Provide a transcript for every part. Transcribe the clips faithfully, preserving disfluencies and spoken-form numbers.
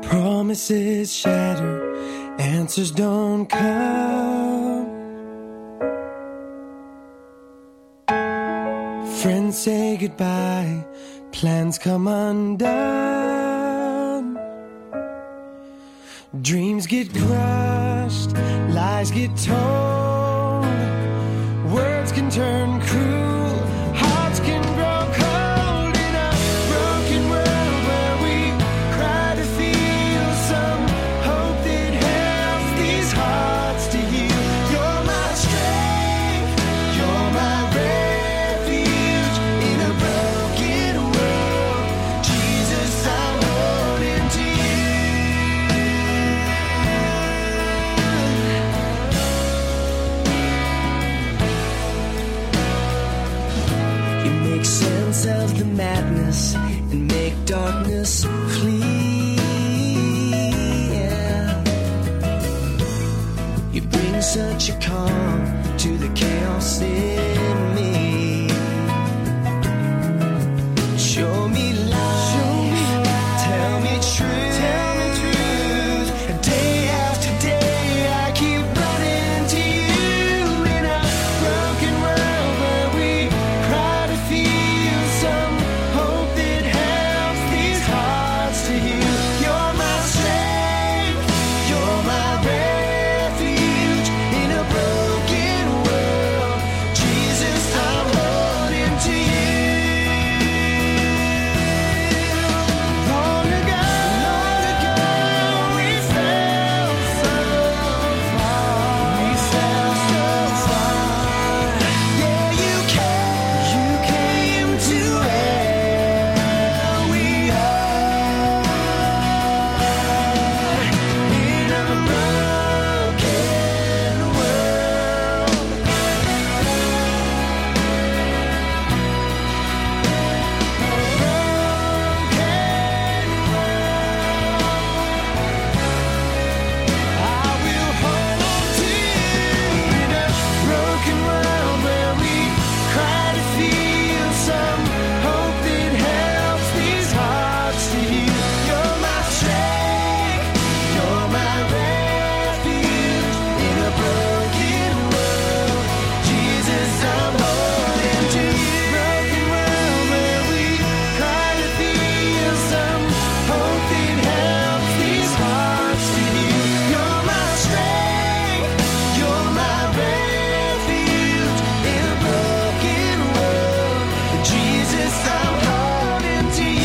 Promises shatter, answers don't come. Friends say goodbye, plans come undone. Dreams get crushed, lies get told. Words can turn cruel, hearts can grow cold in a broken world where we cry to feel some hope that helps these hearts to heal. You're my strength, you're my refuge in a broken world. Jesus, I'm holding to you. You make sense of the madness and make darkness flee. Yeah. You bring such a calm to the chaos in me. Show me light, show me light. Tell me truth, tell me truth. Day after day I keep running to you in a broken world where we cry to feel some hope that helps these hearts to heal. You're my strength, you're my refuge in a broken world. Jesus, I'm holding to you. Long ago, long ago, we fell so far. We fell so far. Yeah, you came, you came to where we are in a broken world. I will hold on to you in a broken world where we cry to feel some hope that helps these hearts to heal. You're my strength, you're my refuge in a broken world. Jesus, I'm holding to you. Broken world where we cry to feel some hope that helps these hearts to heal. You're my strength, you're my refuge in a broken world. Jesus, I'm holding to you.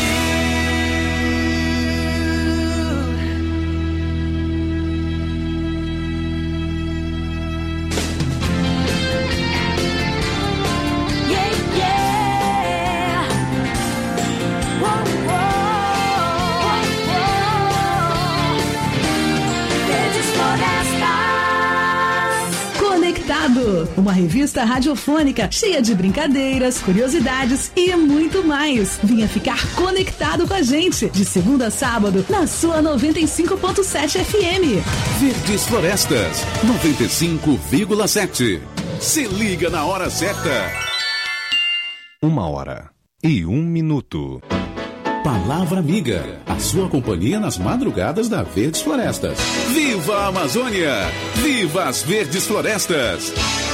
Yeah, yeah. Whoa, whoa, whoa. Verdes Florestas. Conectado, uma revista radiofônica cheia de brincadeiras, curiosidades e muito mais. Venha ficar conectado com a gente de segunda a sábado na sua noventa e cinco ponto sete F M. Verdes Florestas, noventa e cinco vírgula sete. Se liga na hora certa. Uma hora e um minuto. Palavra Amiga, a sua companhia nas madrugadas da Verdes Florestas. Viva a Amazônia! Viva as Verdes Florestas!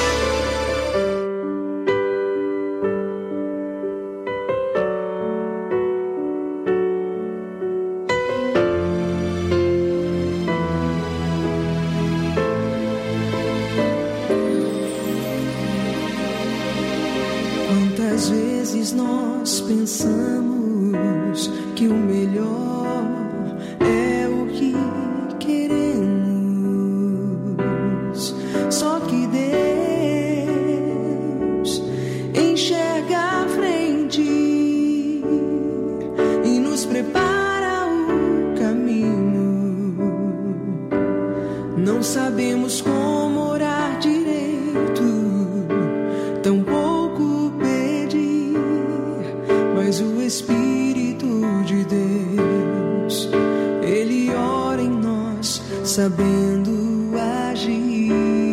Quantas vezes nós pensamos que o melhor é o que queremos, só que Deus enxerga à frente e nos prepara o caminho. Não sabemos como orar direito, tampouco pedir, mas o Espírito de Deus, Ele ora em nós, sabendo agir.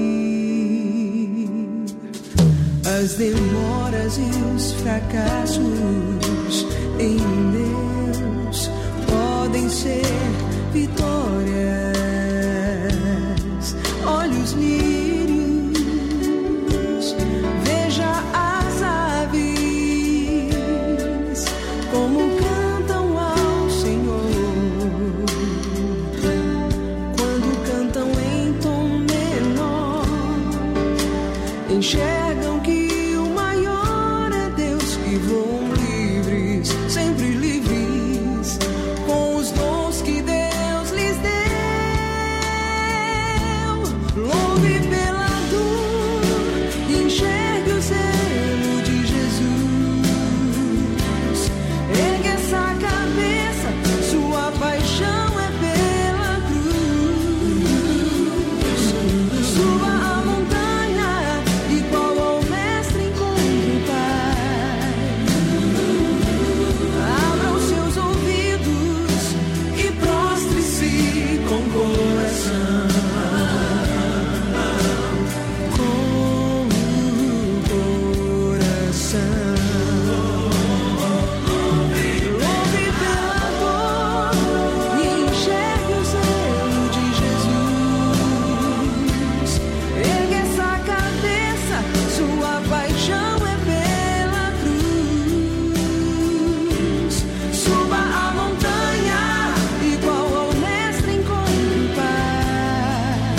As demoras e os fracassos em Deus podem ser vitórias. Olhe os lírios, veja as aves, como cantam ao Senhor. Quando cantam em tom menor, enxergam que o maior é Deus, que voam livres, sempre livres, com os dons que Deus lhes deu. Louve pela dor, enxergue o zelo de Jesus. Ergue essa cabeça, sua paixão é pela cruz. Suba a montanha, igual ao mestre encontre o Pai. Abra os seus ouvidos e prostre-se com o coração. Com o coração. Louve pela dor e enxergue o zelo de Jesus. Ergue essa cabeça, sua paixão é pela cruz. Suba a montanha, igual ao mestre encontre o Pai.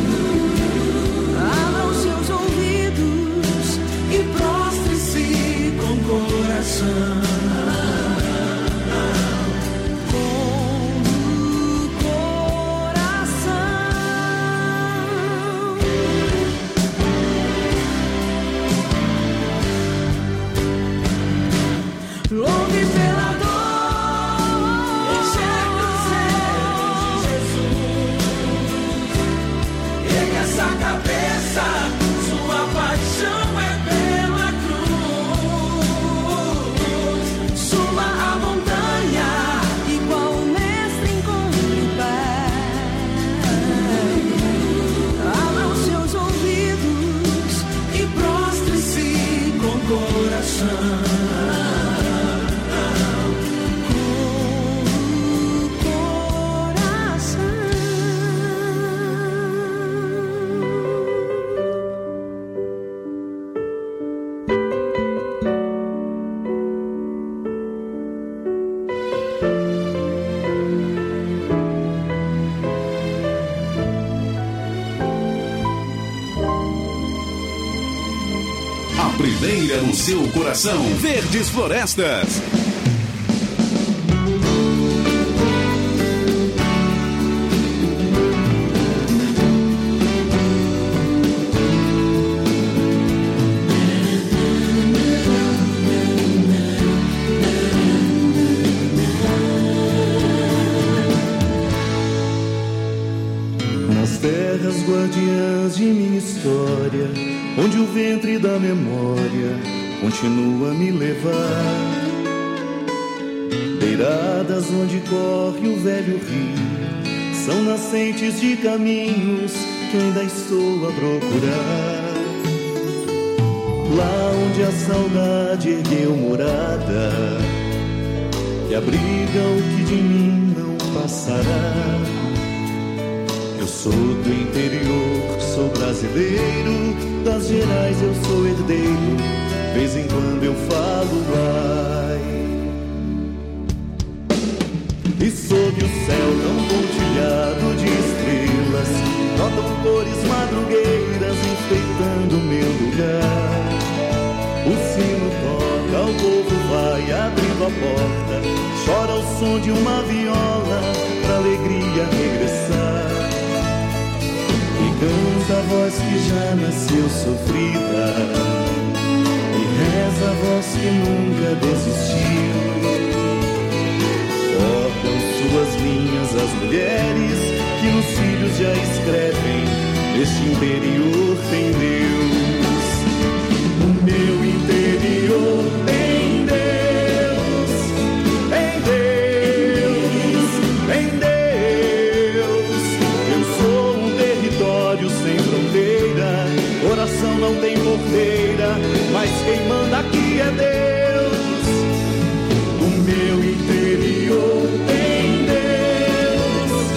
Abra os seus ouvidos e prostre-se com o coração. Com o coração. Louve pela dor, enxergue o zelo de Jesus. Ergue essa cabeça, sua paixão é pela cruz. Suba a montanha, igual o mestre encontre o Pai. Abra os seus ouvidos e prostre-se com o coração. Com o coração. A primeira no seu coração. Verdes Florestas. Nas terras guardiãs de minha história, onde o ventre da memória continua a me levar. Beiradas onde corre o velho rio, são nascentes de caminhos que ainda estou a procurar. Lá onde a saudade ergueu morada, que abriga o que de mim não passará. Eu sou do interior, sou brasileiro, das Gerais eu sou herdeiro, vez em quando eu falo ai. E sob o céu tão pontilhado de estrelas, notam cores madrugueiras enfeitando meu lugar. O sino toca, o povo vai abrindo a porta, chora o som de uma viola pra alegria regressar. E canta a voz que já nasceu sofrida, e reza a voz que nunca desistiu. Cortam suas linhas as mulheres que nos filhos já escrevem, neste interior tem Deus. O meu interior tem Deus, tem Deus, tem Deus. Eu sou um território sem fronteira, coração não tem porteira, mas quem manda aqui é Deus. O meu interior tem Deus,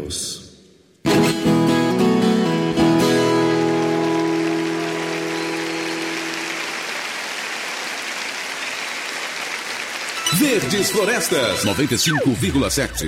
Deus. Verdes Florestas, noventa e cinco vírgula sete.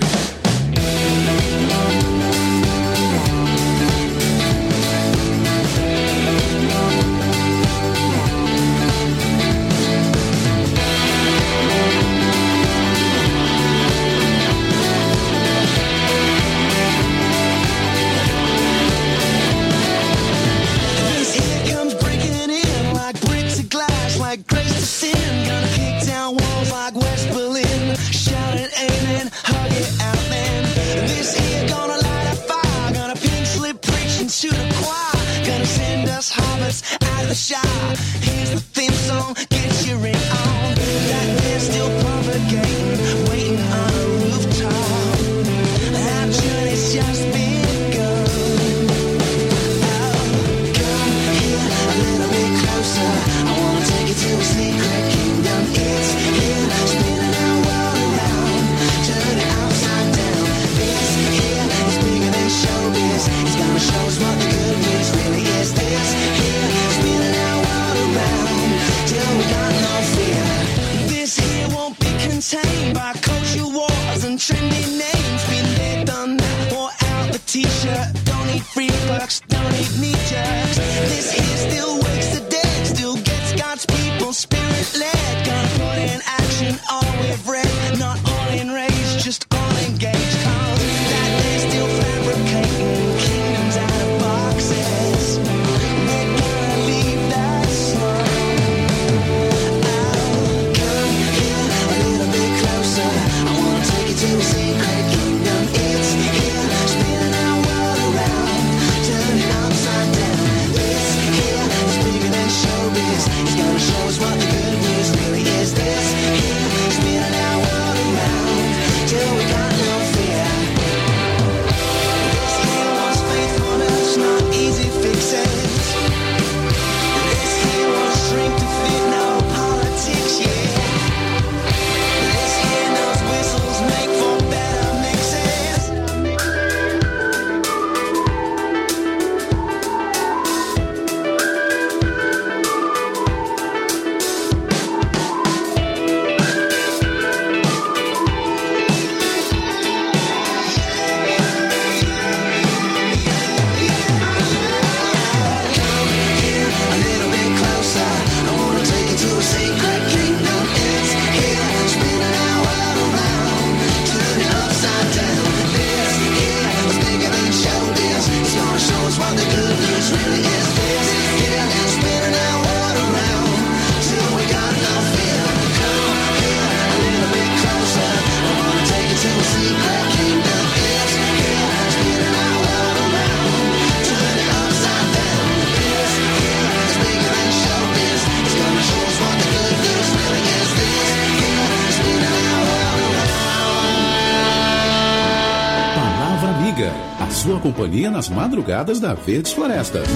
Sua companhia nas madrugadas da Verdes Florestas.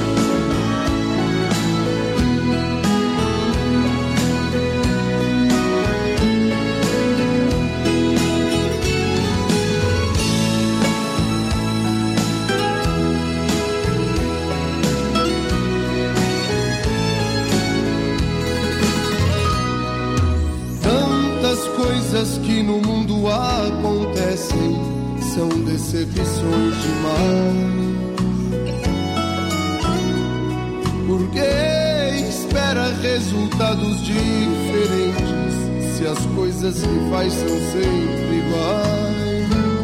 Tantas coisas que no mundo acontecem são decepções demais. Porque espera resultados diferentes se as coisas que faz são sempre iguais?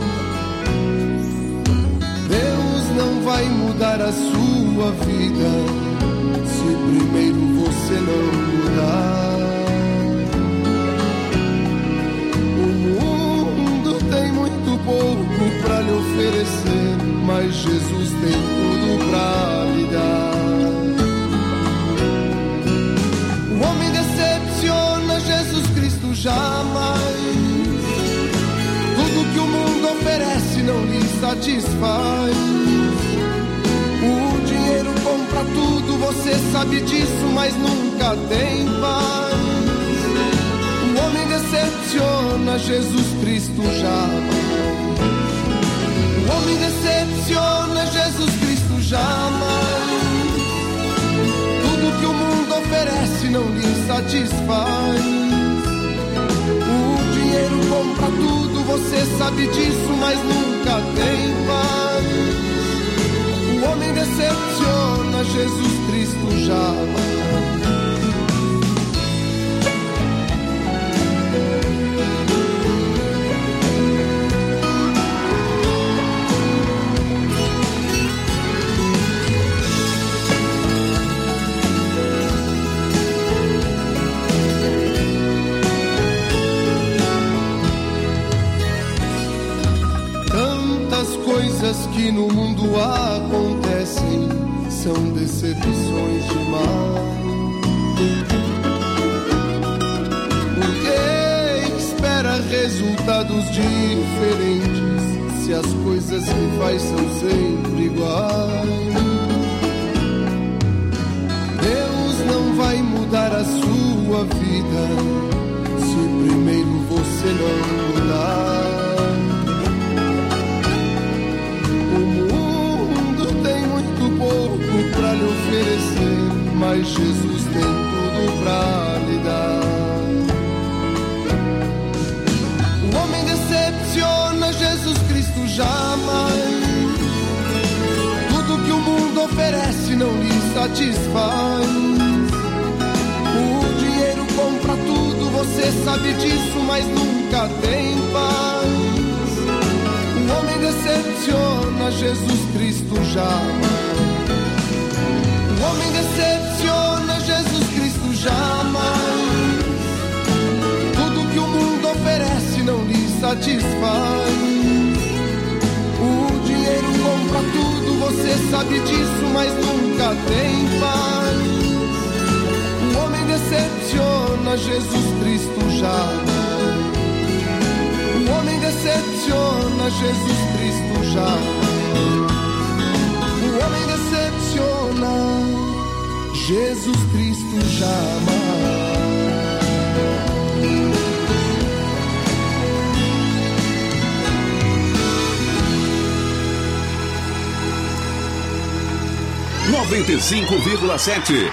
Deus não vai mudar a sua vida se primeiro você não mudar. Pouco pra lhe oferecer, mas Jesus tem tudo pra lhe dar. O homem decepciona Jesus Cristo jamais. Tudo que o mundo oferece não lhe satisfaz. O dinheiro compra tudo, você sabe disso, mas nunca tem paz. O homem decepciona Jesus Cristo jamais. O homem homem decepciona, Jesus Cristo jamais. Tudo que o mundo oferece não lhe satisfaz. O dinheiro compra tudo, você sabe disso, mas nunca tem paz. O homem decepciona, Jesus Cristo jamais. Coisas que no mundo acontecem são decepções demais. Porque espera resultados diferentes se as coisas que faz são sempre iguais? Deus não vai mudar a sua vida se primeiro você não mudar. Pra lhe oferecer, mas Jesus tem tudo pra lhe dar. O homem decepciona, Jesus Cristo jamais. Tudo que o mundo oferece não lhe satisfaz. O dinheiro compra tudo, você sabe disso, mas nunca tem paz. O homem decepciona, Jesus Cristo jamais. O homem decepciona, Jesus Cristo jamais. Tudo que o mundo oferece não lhe satisfaz. O dinheiro compra tudo, você sabe disso, mas nunca tem paz. O homem decepciona, Jesus Cristo jamais. O homem decepciona, Jesus Cristo jamais. O homem decepciona, Jesus Cristo jamais. noventa e cinco vírgula sete.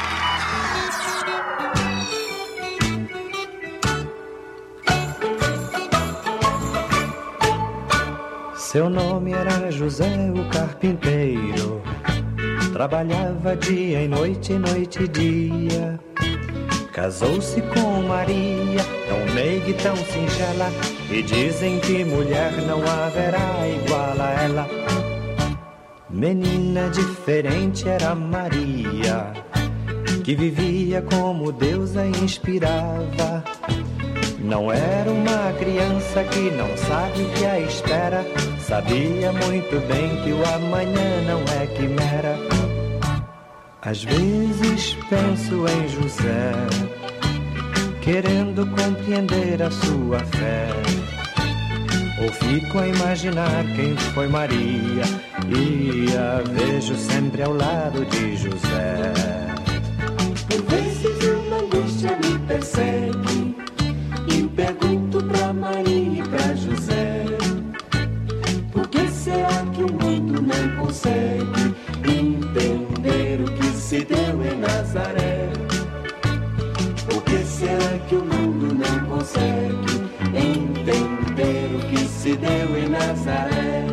Seu nome era José o carpinteiro. Trabalhava dia e noite, noite e dia. Casou-se com Maria, tão meiga e tão singela, e dizem que mulher não haverá igual a ela. Menina diferente era Maria, que vivia como Deus a inspirava. Não era uma criança que não sabe o que a espera, sabia muito bem que o amanhã não é quimera. Às vezes penso em José, querendo compreender a sua fé. Ou fico a imaginar quem foi Maria, e a vejo sempre ao lado de José. Por vezes uma angústia me persegue, e pergunto pra Maria e pra José: por que será que o mundo não consegue entender o que se deu em Nazaré? Por que será que o mundo não consegue entender o que se deu em Nazaré?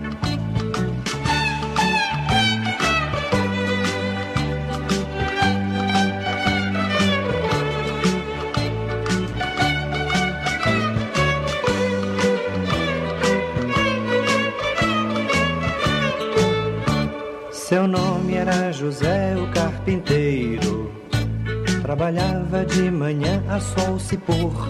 Seu nome era José o carpinteiro. Trabalhava de manhã a sol se pôr.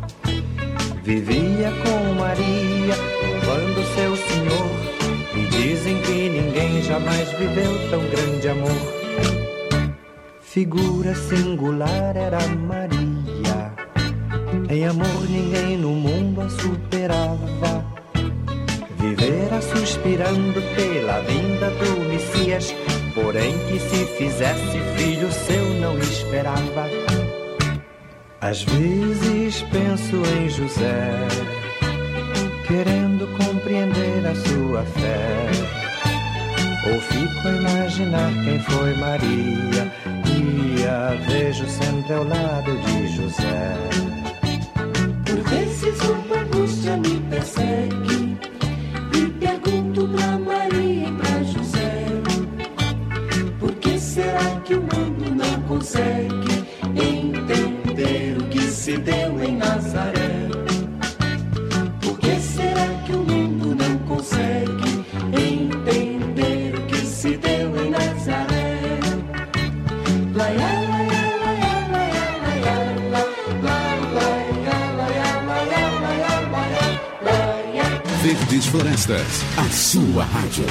Vivia com Maria, louvando seu Senhor. E dizem que ninguém jamais viveu tão grande amor. Figura singular era Maria, em amor ninguém no mundo a superava. Vivera suspirando pela vinda do Messias, porém que se fizesse filho seu não esperava. Às vezes penso em José, querendo compreender a sua fé. Ou fico a imaginar quem foi Maria e a vejo sempre ao lado de José. Por vezes uma angústia me persegue e pergunto pra Maria e pra José: por que será que o mundo não consegue entender o que se deu em Nazaré? Por que será que o mundo não consegue entender o que se deu em Nazaré? Laia, laia, laia, laia, laia, laia, laia, laia, laia, laia. Verdes Florestas, a sua rádio.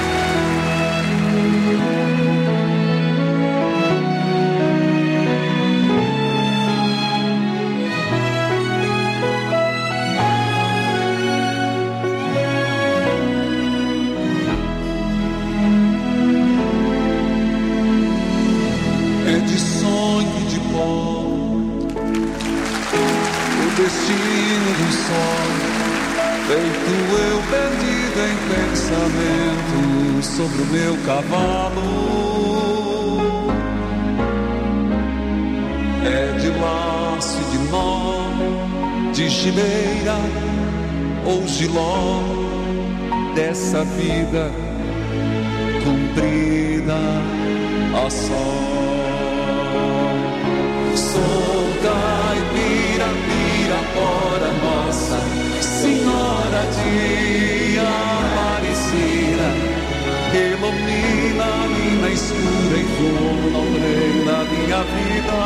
É de sonho e de pó, o destino de um sonho, feito eu perdido em pensamento sobre o meu cavalo. É de laço e de nó, de gileira ou giló, dessa vida comprida a sol. Sou caipira, pirapora, Nossa Senhora de Aparecida, ilumina-me na escura e fundo da minha vida.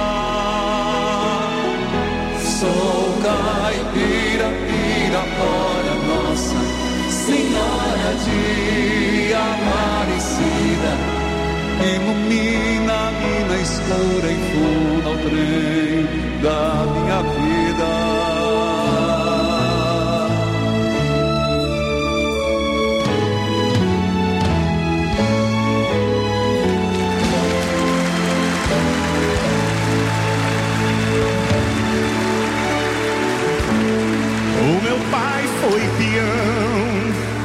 Sou caipira, pirapora, Nossa Senhora de Aparecida, ilumina-me na escura e funda o trem da minha vida. O meu pai foi peão,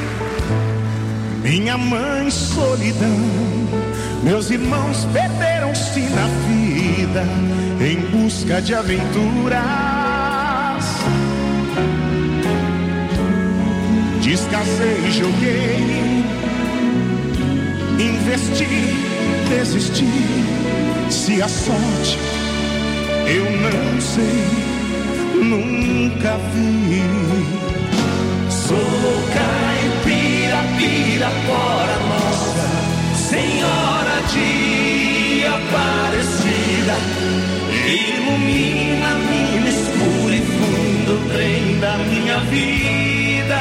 minha mãe solidão. Meus irmãos perderam-se na vida em busca de aventuras. Descasei, joguei, investi, desisti. Se a sorte eu não sei, nunca vi. Sou caipira, pirapora, Nossa Senhora de Aparecida, ilumina-me no escuro e fundo trem da minha vida.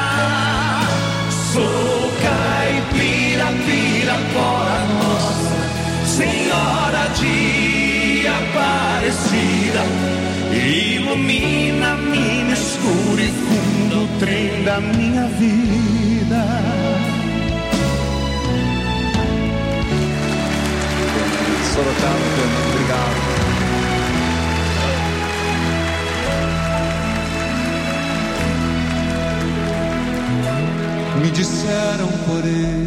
Sou caipira, pirapora, Nossa Senhora de Aparecida, ilumina-me no escuro e fundo trem da minha vida. Sorocaba, Fernando, obrigado. Me disseram, porém,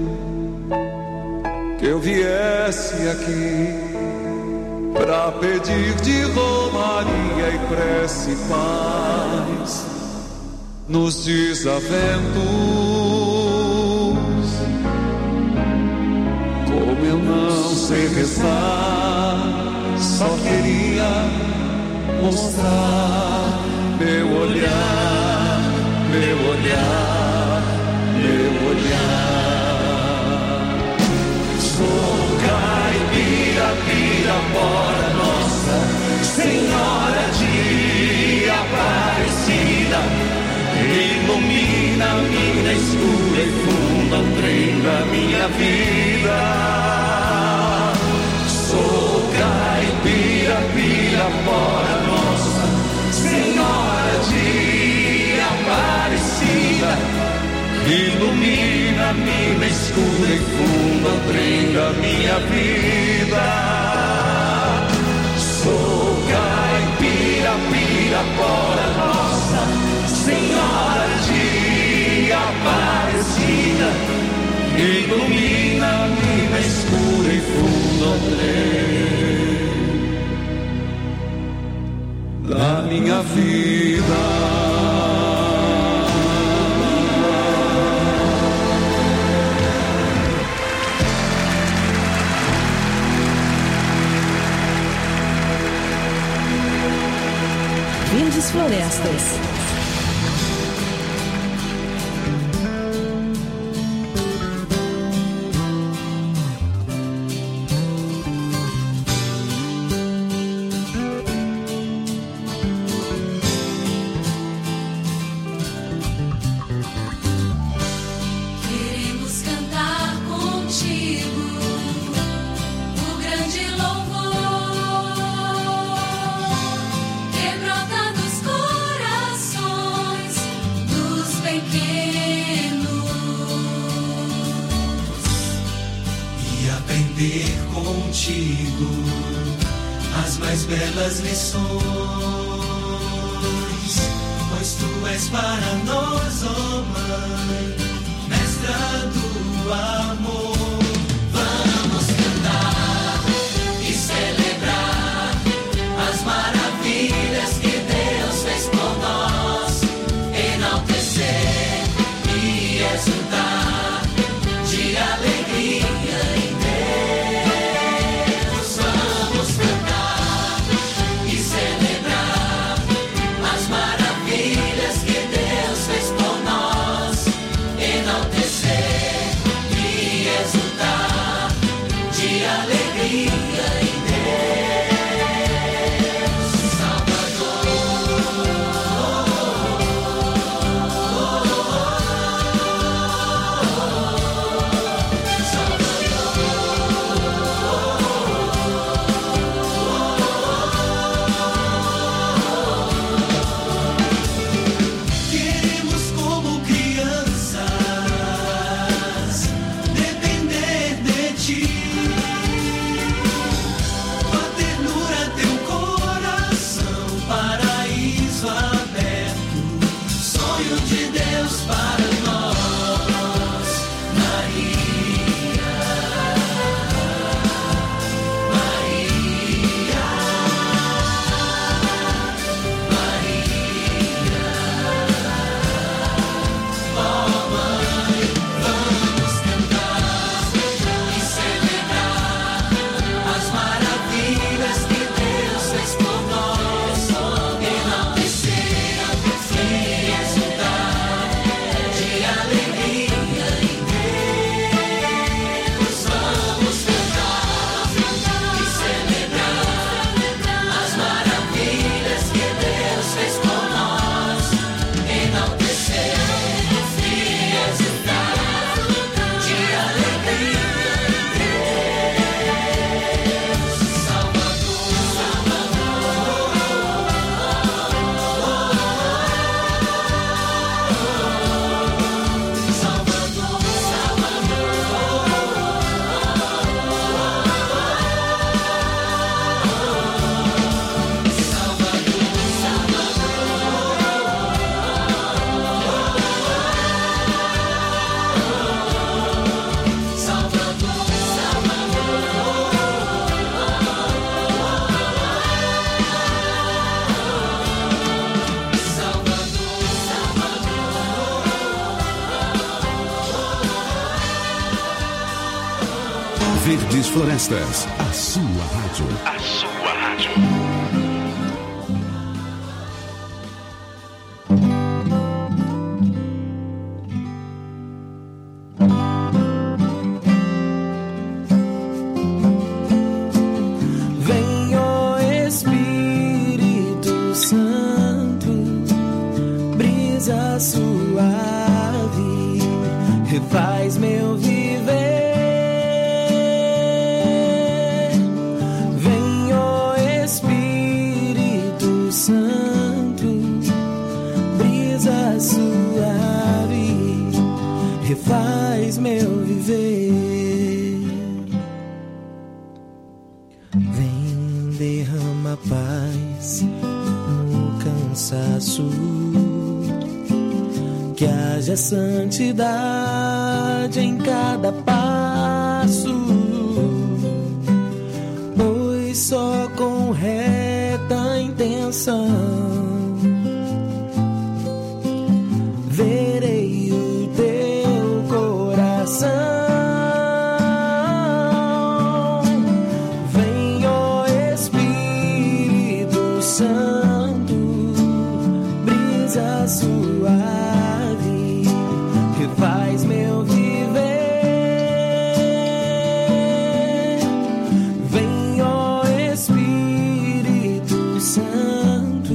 que eu viesse aqui pra pedir de romaria e prece paz nos desaventos. Como eu não sei rezar, só queria mostrar meu olhar, meu olhar, meu olhar. Sou caipira, pirapora, Nossa Senhora de Aparecida, ilumina-me na escura e funda o trem da minha vida. Sou caipira, pirapora, Nossa Senhora de Aparecida, ilumina-me na escura e funda o trem da minha vida. Sou caipira, pirapora, Nossa Senhora de Aparecida, ilumina a mina escura e fundo da minha vida. Verdes Florestas. Queremos cantar contigo o grande louvor que brota dos corações dos pequenos e aprender contigo as mais belas lições, pois tu és para nós, ó Mãe, mestra do amor. Vamos cantar e celebrar as maravilhas que Deus fez por nós, enaltecer e exultar de alegria em Deus. Vamos cantar e celebrar as maravilhas que Deus fez por nós, enaltecer e exultar de alegria em Deus. Salvador, queremos como crianças depender de ti, com a ternura teu coração, paraíso aberto, sonho de Deus para nós. Maria, Maria, Maria, ó Mãe, vamos cantar e celebrar as maravilhas que Deus fez por nós, enaltecer e exultar de alegria em Deus. Vamos cantar e celebrar as maravilhas que Deus fez por nós, enaltecer e exultar de alegria em Deus. Salvador, Salvador, Verdes Florestas, a sua rádio. A sua rádio. Vem, ó Espírito Santo, brisa suave, refaz meu viver. Vem, ó Espírito Santo, brisa suave, refaz meu viver. Vem, derrama paz no cansaço, que haja santidade em cada passo, pois só com reta intenção verei o teu coração. Vem, ó Espírito Santo, brisa suave, refaz meu viver. Vem, ó Espírito Santo,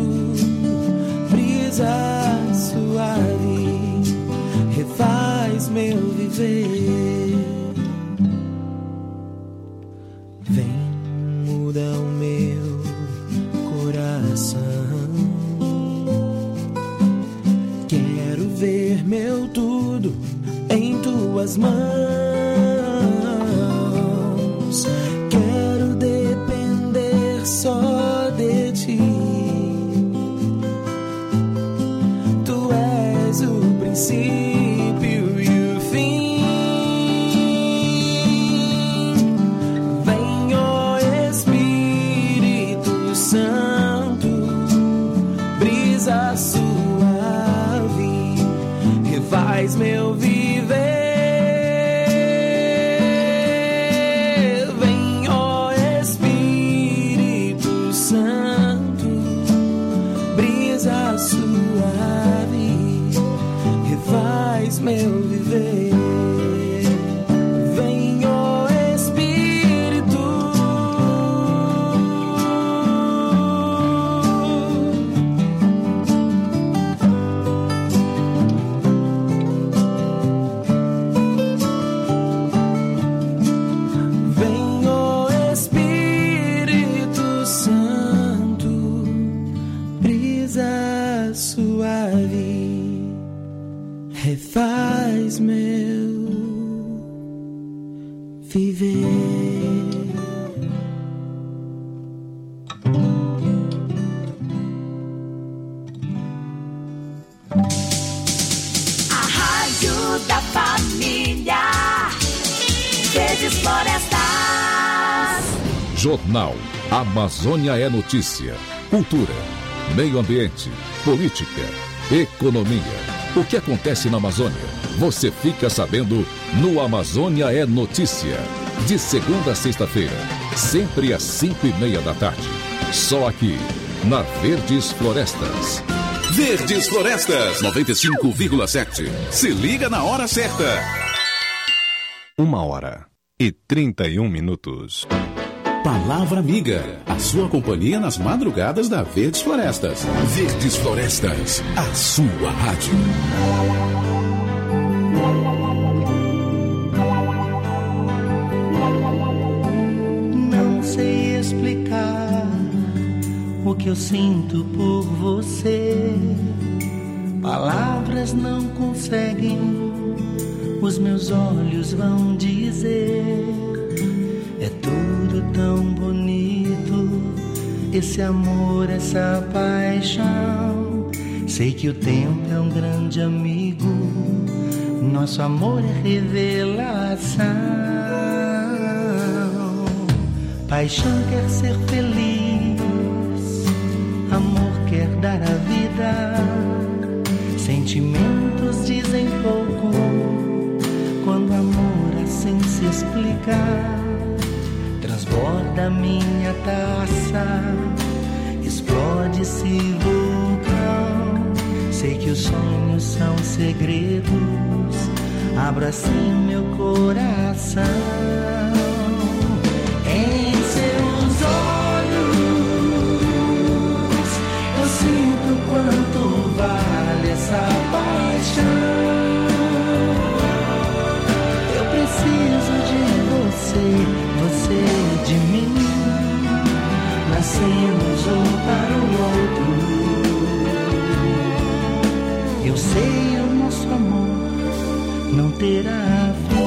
brisa suave, refaz meu viver. Vem, muda o meu coração. Quero ver meu tudo em tuas mãos. Quero depender só de ti. Tu és o princípio e o fim. Vem, ó Espírito Santo, brisa suave, refaz meu viver. Vem, ó Espírito Santo, brisa suave, refaz meu viver. Vem, ó Espírito. Vem, ó Espírito Santo, brisa suave, refaz meu viver. A rádio da família. Verdes Florestas. Jornal Amazônia é Notícia. Cultura, meio ambiente, política, economia. O que acontece na Amazônia? Você fica sabendo no Amazônia é Notícia. De segunda a sexta-feira, sempre às cinco e meia da tarde. Só aqui, na Verdes Florestas. Verdes Florestas, noventa e cinco vírgula sete. Se liga na hora certa. Uma hora e trinta e um minutos. Palavra Amiga, a sua companhia nas madrugadas da Verdes Florestas. Verdes Florestas, a sua rádio. Não sei explicar o que eu sinto por você. Palavras não conseguem, os meus olhos vão dizer. É tudo tão bonito, esse amor, essa paixão. Sei que o tempo é um grande amigo, nosso amor é revelação. Paixão quer ser feliz, amor quer dar a vida. Sentimentos dizem pouco, quando amor assim se explica. Transborda minha taça, explode esse vulcão. Sei que os sonhos são segredos, abro assim meu coração. Em seus olhos eu sinto quanto vale essa paixão. Eu preciso de você, você de mim. Nascemos um para o outro. Eu sei, o nosso amor não terá fim.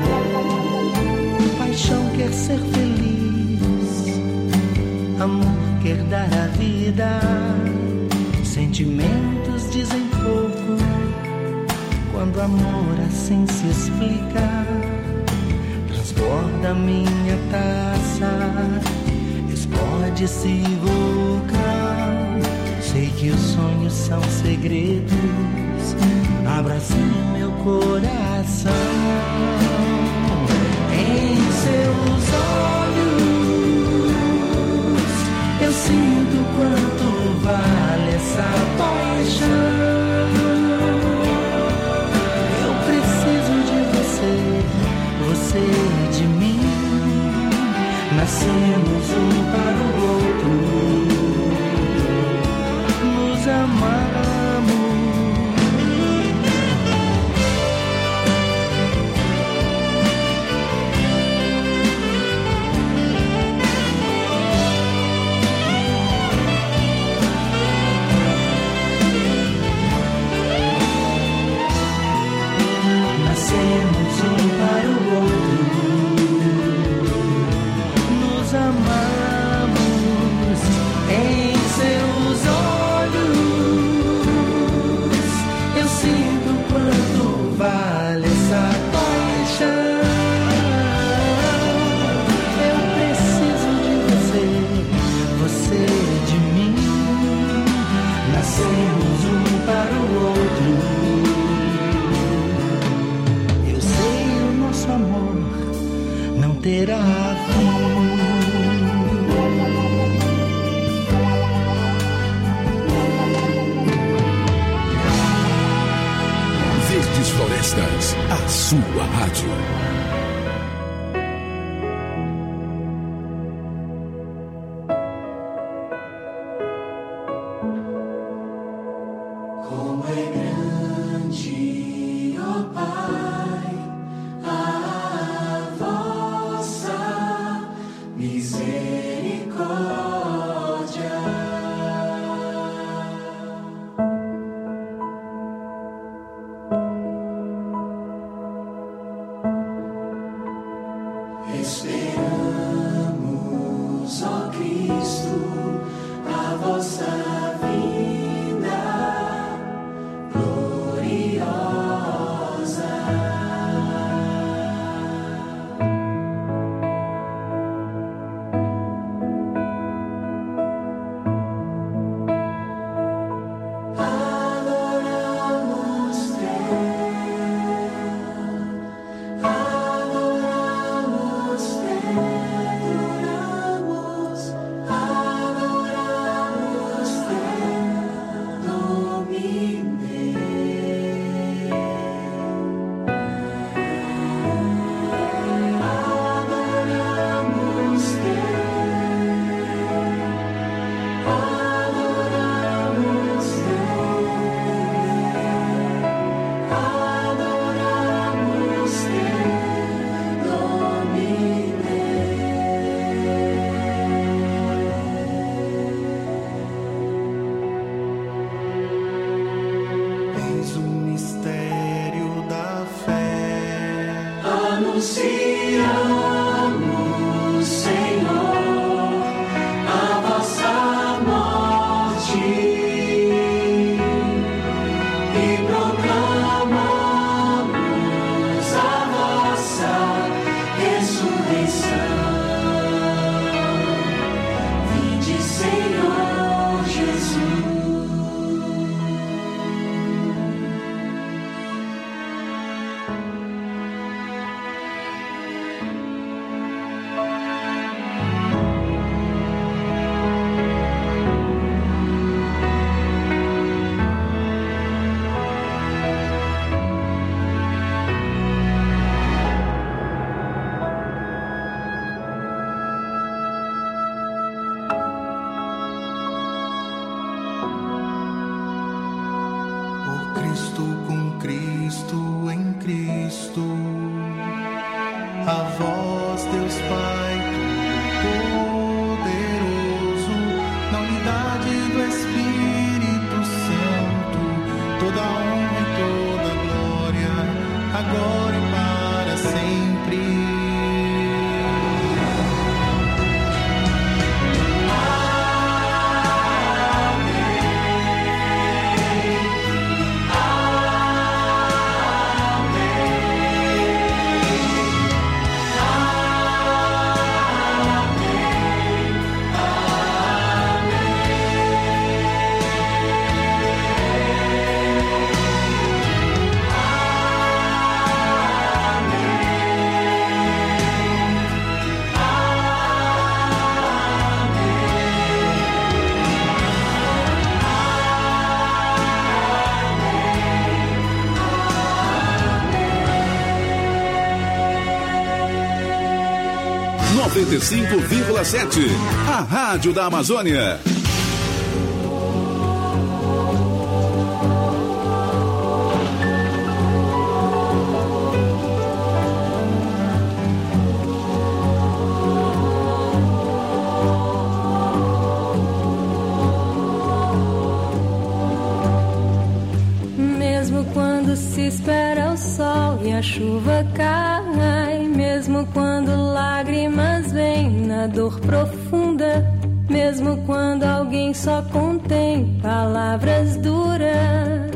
Paixão quer ser feliz, amor quer dar a vida. Sentimentos dizem pouco quando amor assim se explica. Transborda minha taça, explode esse vulcão. Sei que os sonhos são segredos, abrace meu coração. Em seus olhos eu sinto quanto vale essa paixão. Eu preciso de você, você de mim. Nascemos um para o outro, nos amamos. Nascemos um para o outro, nos amamos. Em seus olhos eu sinto quanto vale essa paixão. Eu preciso de você, você de mim. Nascemos um para o outro. Nosso amor não terá fim. Verdes Florestas, a sua rádio. Como é grande, ó Pai, a vossa misericórdia. Esperamos, ó Cristo, a vossa vinda gloriosa. Adoramos adoramos adoramos adoramos Domine. Adoramos adoramos adoramos Eis o mistério da fé. Anunciamos, Senhor, a vossa morte e proclamamos a vossa ressurreição. Vinde, Senhor Jesus. Por Cristo, com Cristo, em Cristo, a vós, Deus Pai Todo-Poderoso, na unidade do Espírito Santo, toda honra e toda glória, agora e para sempre. Amém. noventa e cinco vírgula sete, a Rádio da Amazônia. Mesmo quando se espera o sol e a chuva cai, mesmo quando lágrimas vêm na dor profunda, mesmo quando alguém só contém palavras duras,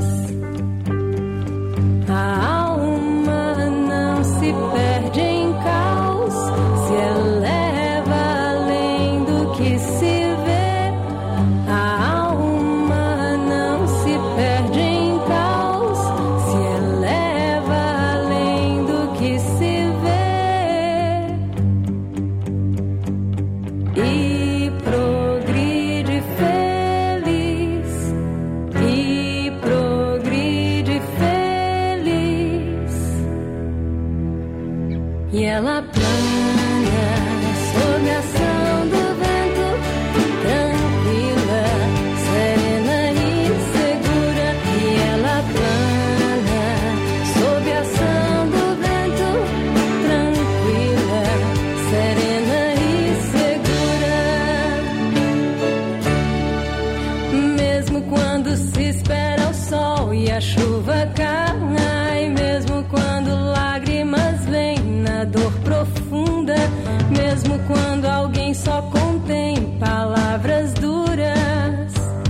a alma não se perde em caos, se eleva além do que se vê. A alma não se perde em caos, se eleva além do que se vê e progride feliz, e progride feliz. E ela plana sob a ação do vento, tranquila, serena e segura. E ela plana sob a ação do vento, tranquila, serena e segura. Mesmo quando se espera o sol e a chuva cai, mesmo quando lágrimas vêm na dor profunda, mesmo quando alguém só contém palavras duras,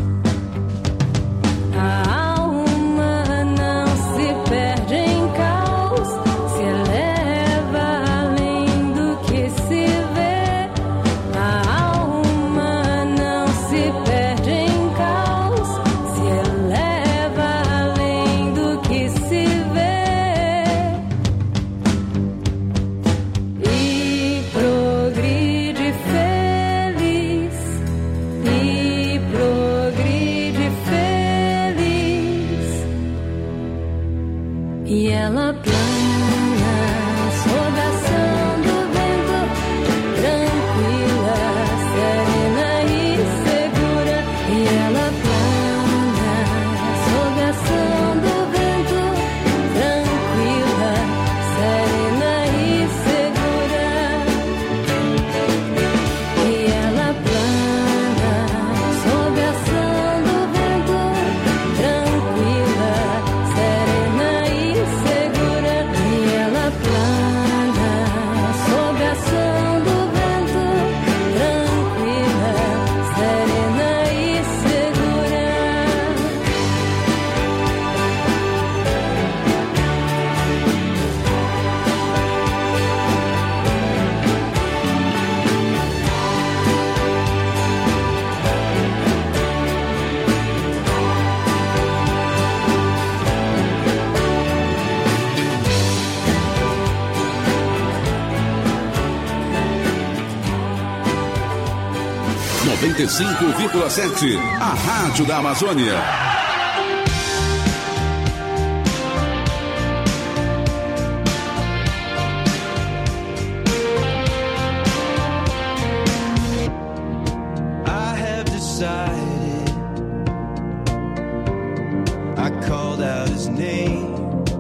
a alma não se perde em caos, se eleva além do que se vê. A alma não se perde em caos, se eleva além do que se vê e progride feliz, e progride feliz. E ela plana sob a ação do vento, tranquila, serena e segura. E ela plana sob a ação do vento, tranquila, serena e segura. E ela plana sob a ação do vento, tranquila, serena e segura. E ela plana sob a ação do vento, tranquila, serena e segura. noventa e cinco vírgula sete, a Rádio da Amazônia. I have decided. I called out his name.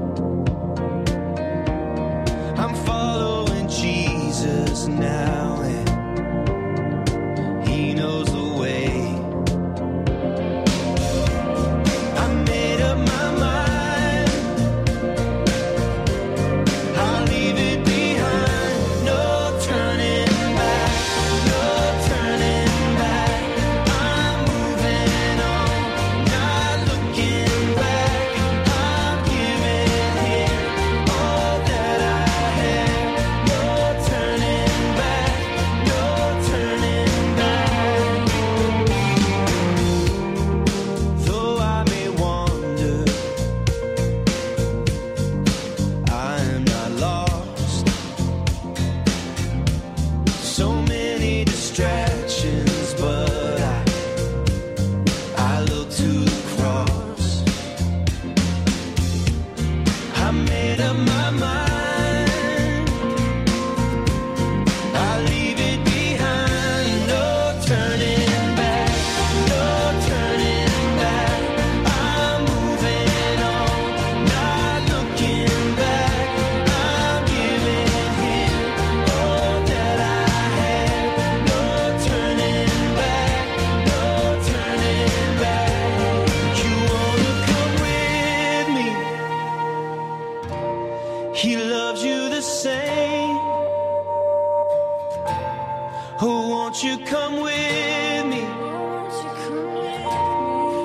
I'm following Jesus now, and he knows the way. I made up my mind. I'll leave it behind. No turning back. No turning back. I'm moving on. Not looking back. I'm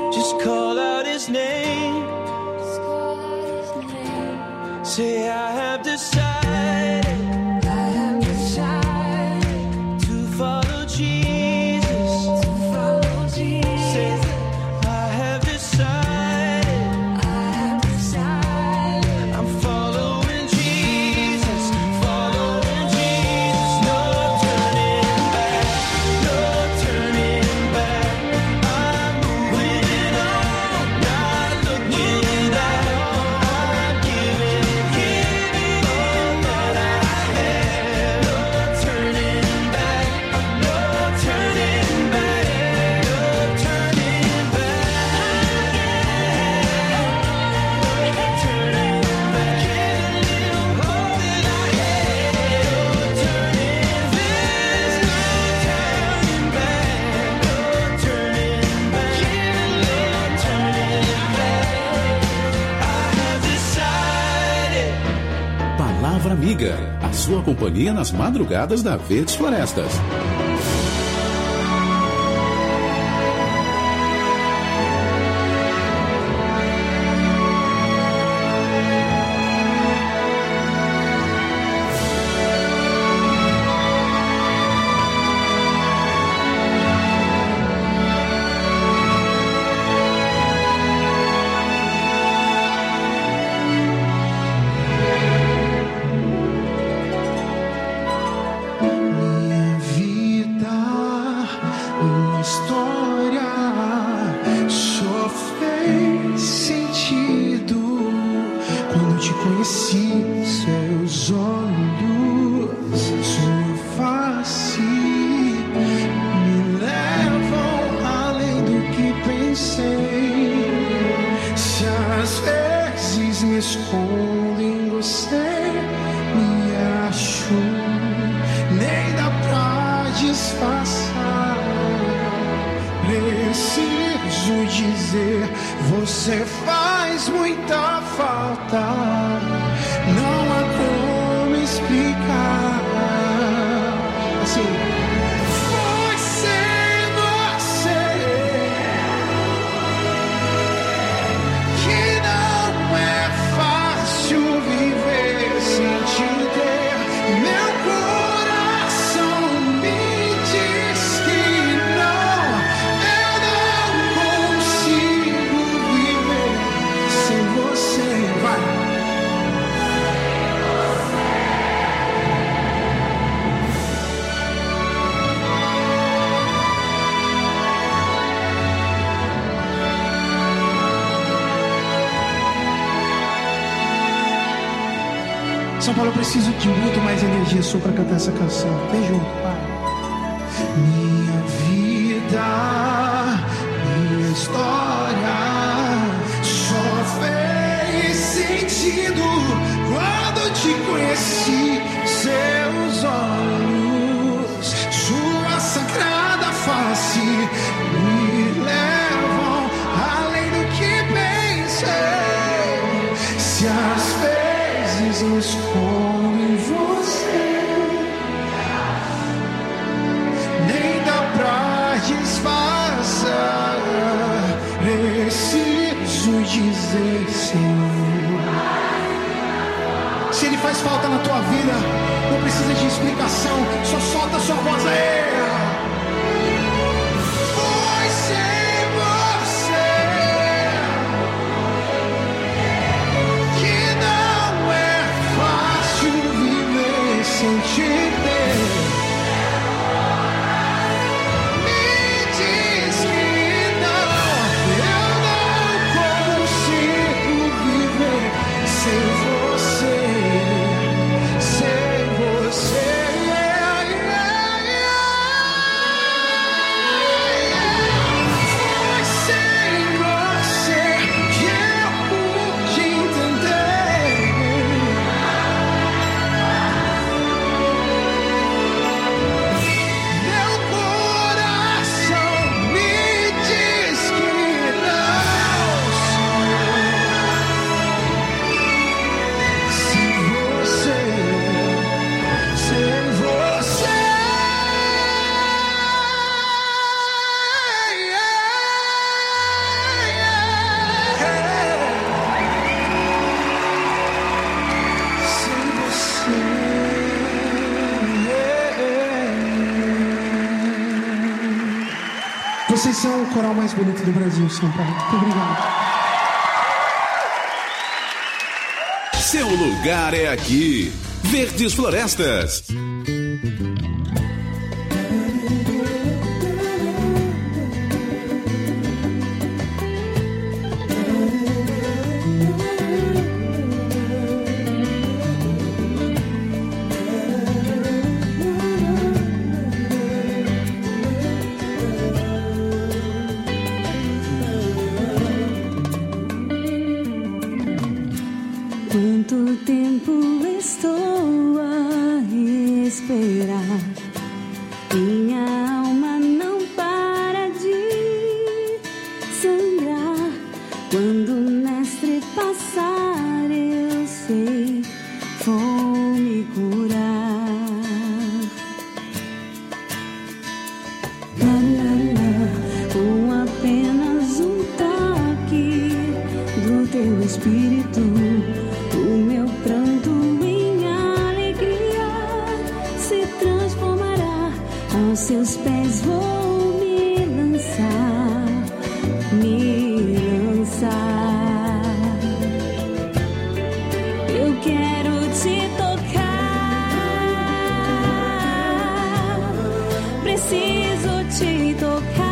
Just call out his name. Say I have decided, I have decided to follow Jesus, to follow Jesus. Say, I have decided, I have decided I'm following Jesus, following Jesus. No turning back, no turning back. I'm moving on, not looking back. I'm giving Palavra Amiga, a sua companhia nas madrugadas da Verdes Florestas. São Paulo, eu preciso de muito mais energia sua para cantar essa canção. Vem junto, Pai. Minha vida, minha história só fez sentido quando te conheci. Seus olhos, sua sagrada face me levam além do que pensei. Se às vezes me escondo em você, nem dá pra disfarçar. Preciso dizer, Senhor, se Ele faz falta na tua vida, não precisa de explicação, só solta a sua voz aí. Foi sem você que não é fácil viver sem te ter. Me diz que não, eu não consigo viver sem você, sem você. Vocês são o coral mais bonito do Brasil, São Paulo. Muito obrigado. Seu lugar é aqui. Verdes Florestas. Quanto tempo estou a esperar? Minha alma não para de sangrar. Quando o mestre passar, eu sei, vou me curar. Lá, lá, lá, com apenas um toque do teu espírito, o meu pranto em alegria se transformará. Aos seus pés vou me lançar, me lançar. Eu quero te tocar, preciso te tocar,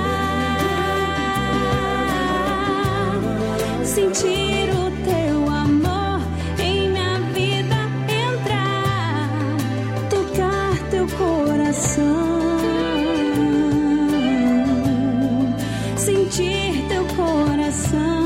sentir o teu amor em minha vida entrar, tocar teu coração, sentir teu coração.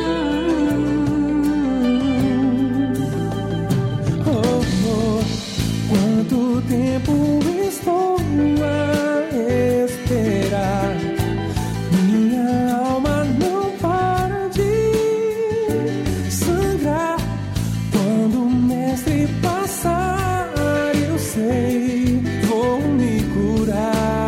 Oh, oh, quanto tempo estou a esperar? Minha alma não para de sangrar. Quando o mestre passar, eu sei, vou me curar.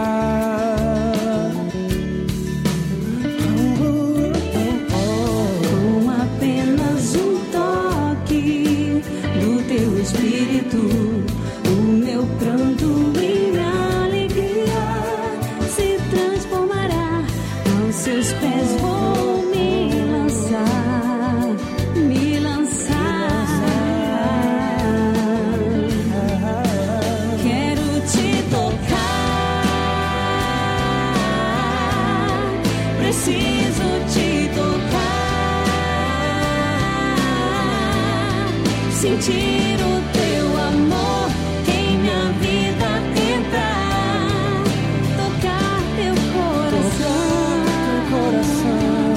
Oh, oh, oh. Com apenas um toque do teu espírito, o meu pranto em alegria se transformará. Aos seus pés vou me lançar, me lançar. Quero te tocar, preciso te tocar, sentir o teu amor em minha vida entrar, tocar teu coração,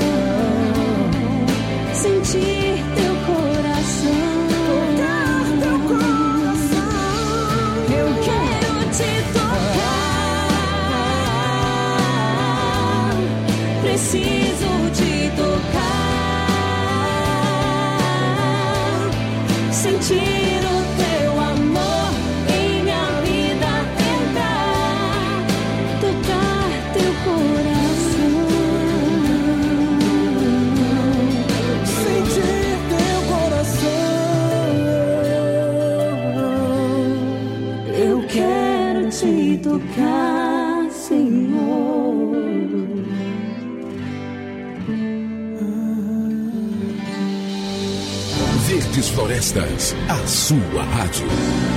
sentir teu coração, tocar teu coração. Eu quero te tocar, preciso te tocar, sentir o teu amor em minha vida entrar, tocar teu coração, Sentir teu coração. eu quero te tocar, Senhor. Verdes Florestas, a sua rádio.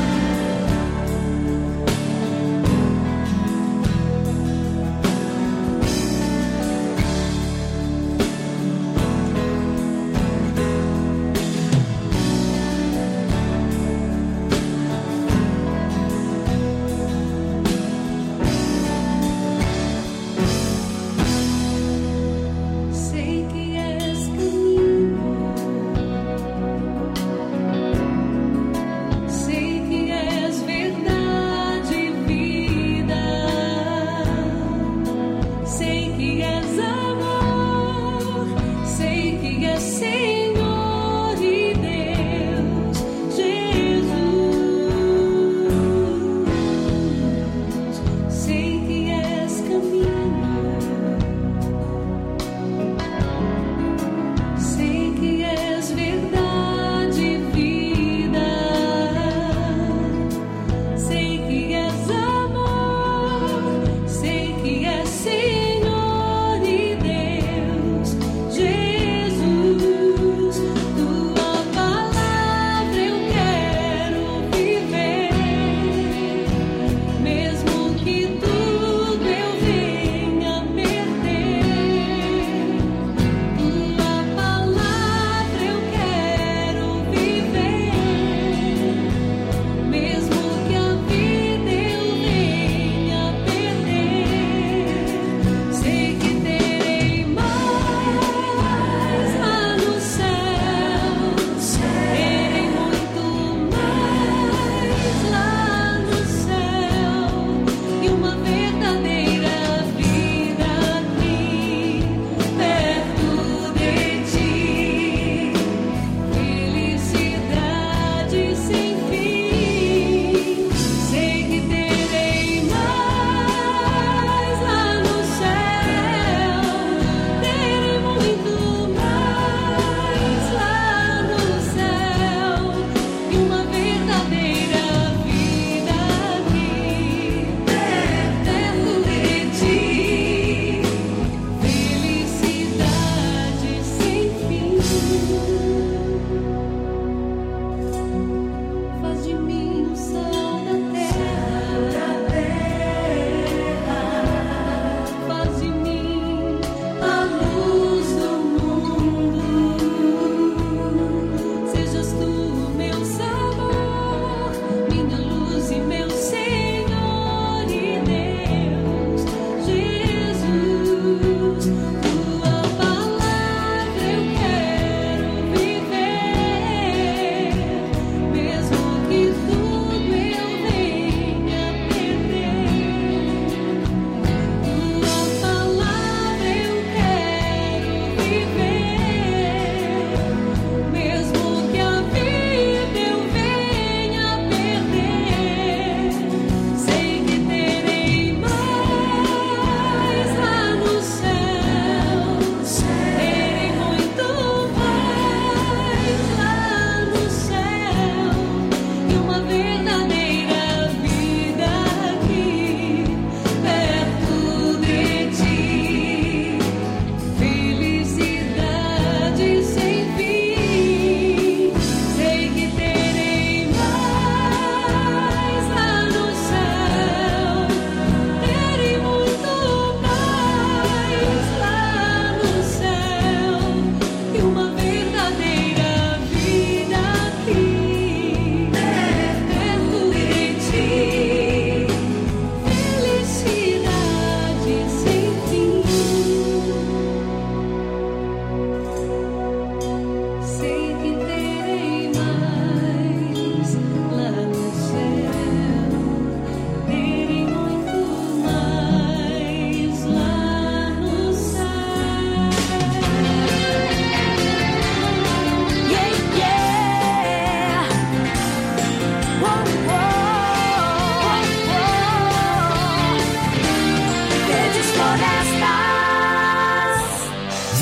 Sei que és caminho, sei que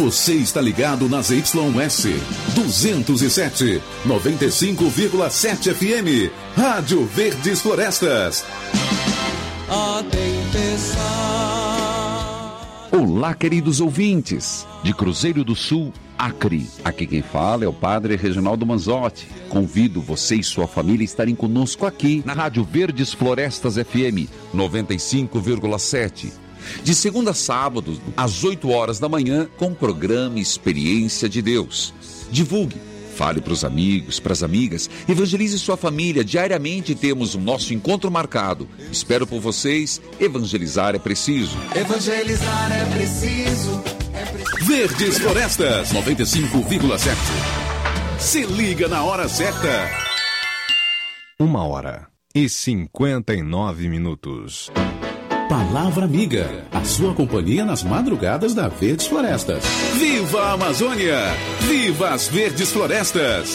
Você está ligado nas Y S duzentos e sete, noventa e cinco vírgula sete F M. Rádio Verdes Florestas. A tempestade. Olá, queridos ouvintes de Cruzeiro do Sul, Acre. Aqui quem fala é o Padre Reginaldo Manzotti. Convido você e sua família a estarem conosco aqui na Rádio Verdes Florestas F M noventa e cinco vírgula sete. De segunda a sábado, às oito horas da manhã, com o programa Experiência de Deus. Divulgue, fale para os amigos, para as amigas, evangelize sua família. Diariamente temos o nosso encontro marcado. Espero por vocês. Evangelizar é preciso. Evangelizar é preciso. É preciso. Verdes Florestas noventa e cinco vírgula sete. Se liga na hora certa. Uma hora e cinquenta e nove minutos. Palavra Amiga, a sua companhia nas madrugadas da Verdes Florestas. Viva a Amazônia! Viva as Verdes Florestas!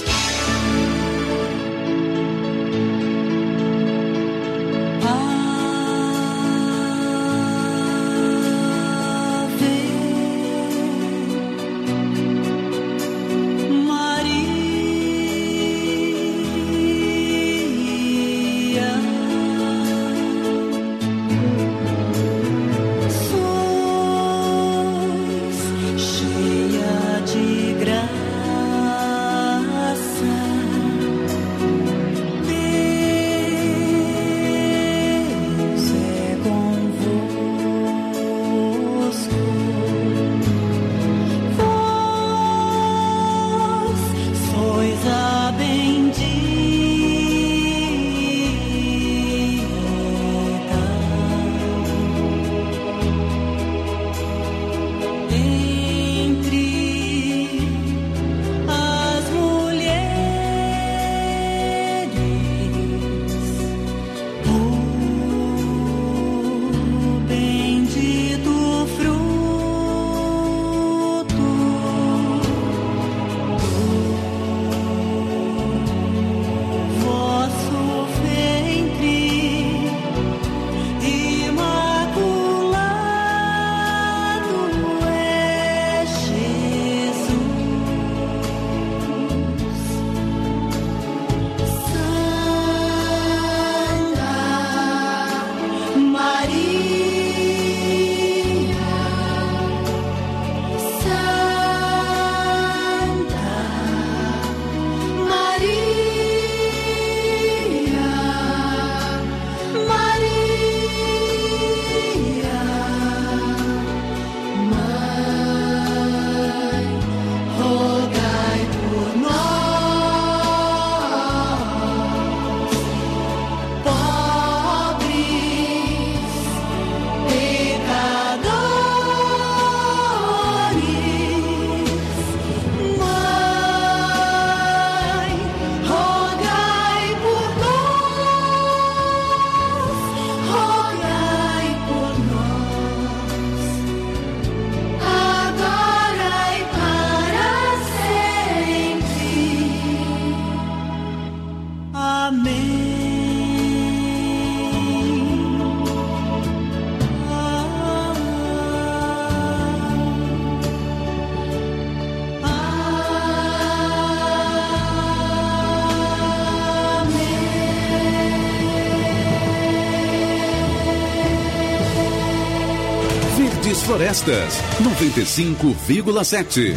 Florestas noventa e cinco vírgula sete.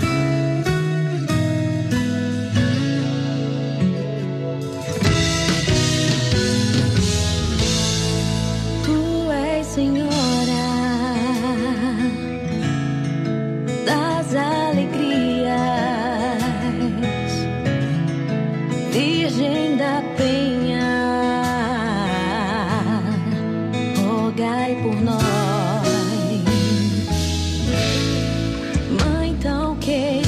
Tu és Senhora das alegrias, Virgem da Penha, rogai por nós. Mãe tão querida,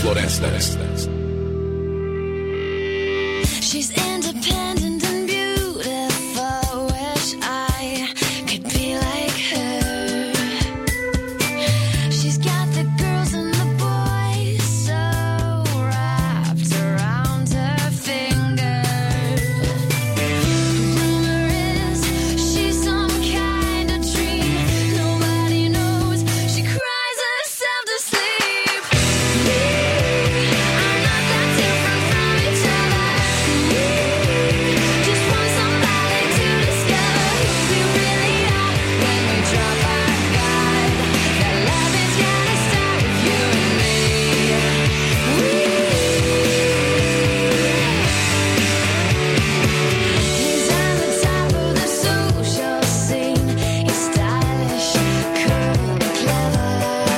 Florestas. She's independent and beautiful. Wish I could be like her. She's got the girls and the boys so wrapped around her finger. Rumor is she's some kind of dream. Nobody knows. She cries herself to sleep. I'm not that different from each other. Just want somebody to discover who we really are when we drop our guard. That love is gonna start with you and me. He's on the top of the social scene. He's stylish, cool, clever.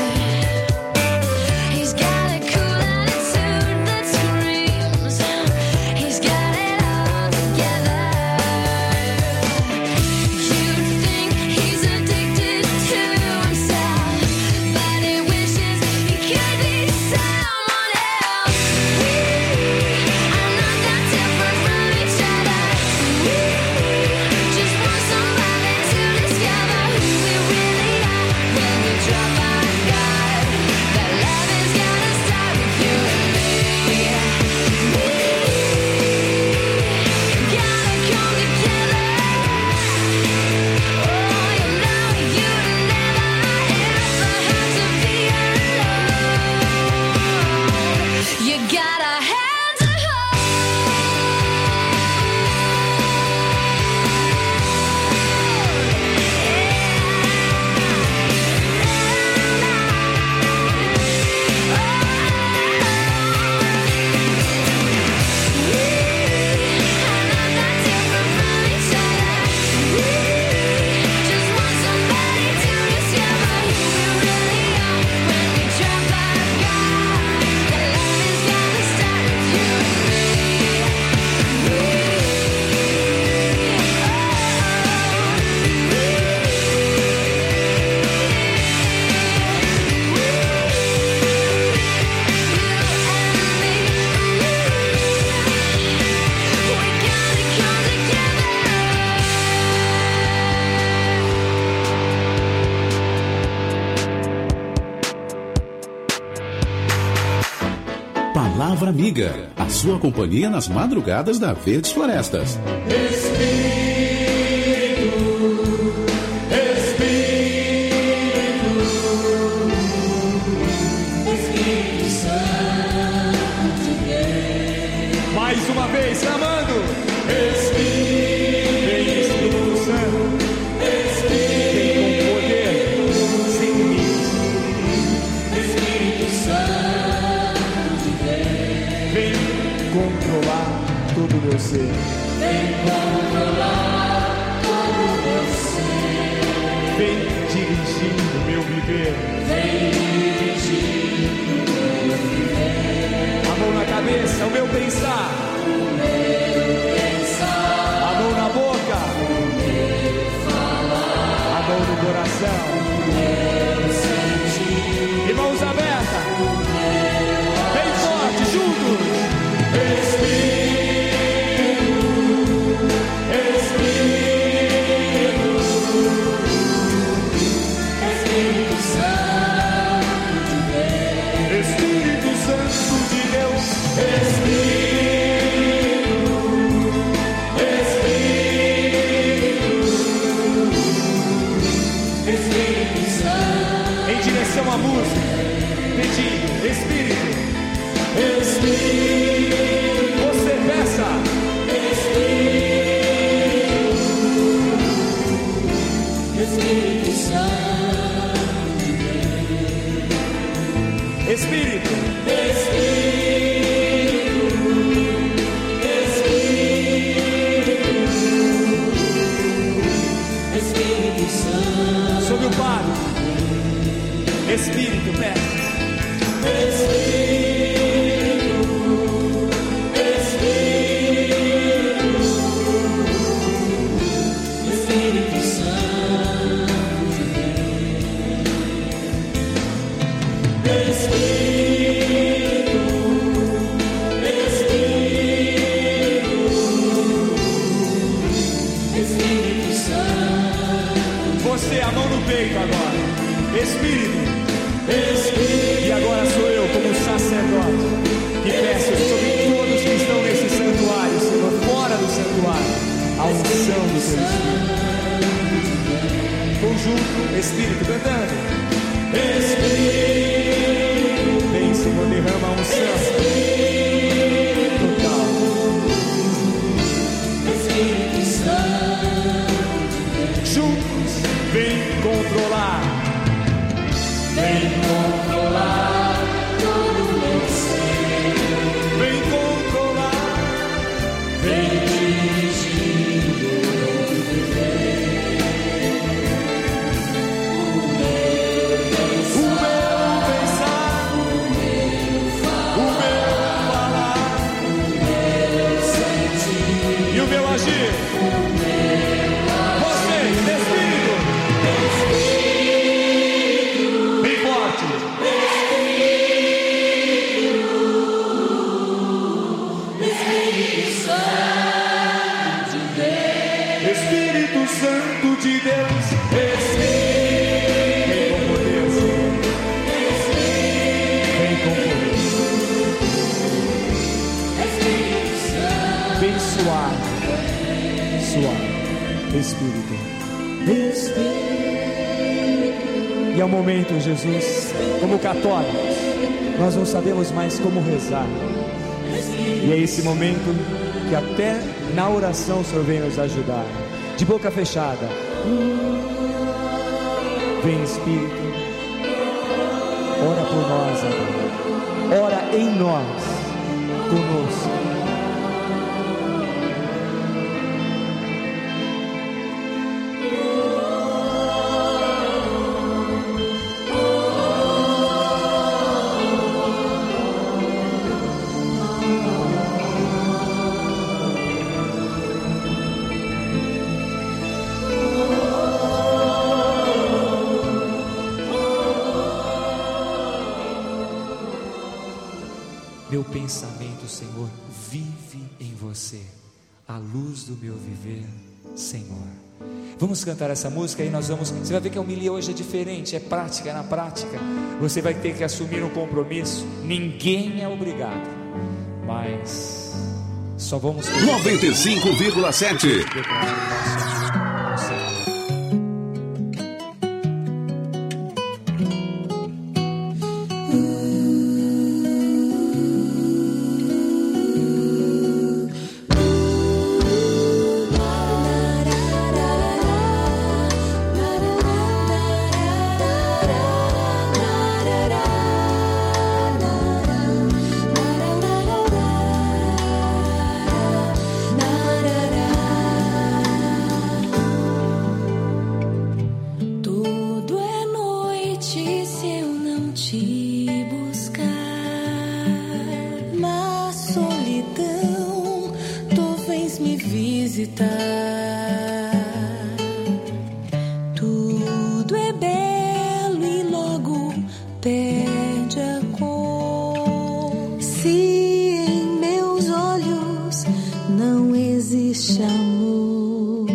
He's got a cool attitude that screams. He's got it all together. You'd think he's addicted to himself, but he wishes he could be someone else. I'm not that different from each other. Just want somebody to discover who we really are when we drop our guard. That love is gonna start with you and me. Gotta come together. Oh, you know you never ever have to be alone. You got a hand to Palavra Amiga, a sua companhia nas madrugadas da Verdes Florestas. Espírito Santo, Mais uma vez, clamando. Espírito, Vem, Espírito Santo. Vem com poder, sem limite. Espírito Santo, Vem controlar todo o meu ser. vem controlar todo o meu ser. Vem dirigir o meu viver. Vem dirigir o meu viver. A mão na cabeça, o meu pensar. O meu pensar, A mão na boca, o meu falar, a mão no coração. o meu sentir, E mãos abertas. o meu Bem forte, juntos. Espírito, Espírito, Espírito Santo de Deus, Espírito Santo de Deus. Espírito, Espírito, Espírito Santo, Em direção à música. Pedindo, Espírito. Espírito, Você peça. Espírito Santo, Espírito. Espírito, Espírito, Espírito Santo, Sobre o Padre. Espírito, peça. Espírito, Espírito, Espírito Santo, Espírito, mão no peito agora. Espírito, Espírito. E agora sou eu, como sacerdote, que peço sobre todos que estão nesse santuário, Senhor, fora do santuário, a unção do teu Espírito. Conjunto, Espírito, cantando. Espírito. Vem, Senhor, derrama a unção. Total. Espírito Santo. Juntos, vem controlar. Vem controlar todo o meu ser. Vem controlar. Vem dirigir o meu viver. O meu pensar. O meu pensar. O meu falar. O meu sentir. E o meu agir. O meu Vocês, Espírito. Bem forte. Espírito Santo de Deus, Espírito, vem com poder, vem com poder, vem suave, suave, Espírito, Espírito. E é o momento, Jesus, como católicos, nós não sabemos mais como rezar. E é esse momento que até na oração o Senhor vem nos ajudar. De boca fechada. Vem, Espírito. Ora por nós agora. Ora em nós. Conosco. Meu pensamento, Senhor, vive em você, a luz do meu viver, Senhor. Vamos cantar essa música e nós vamos. Você vai ver que a homilia hoje é diferente, é prática, é na prática. Você vai ter que assumir um compromisso. Ninguém é obrigado, mas só vamos. noventa e cinco vírgula sete. Tudo é noite se eu não te buscar. Na solidão, tu vens me visitar. Tudo é belo e logo perde a cor. Se em meus olhos não existe amor,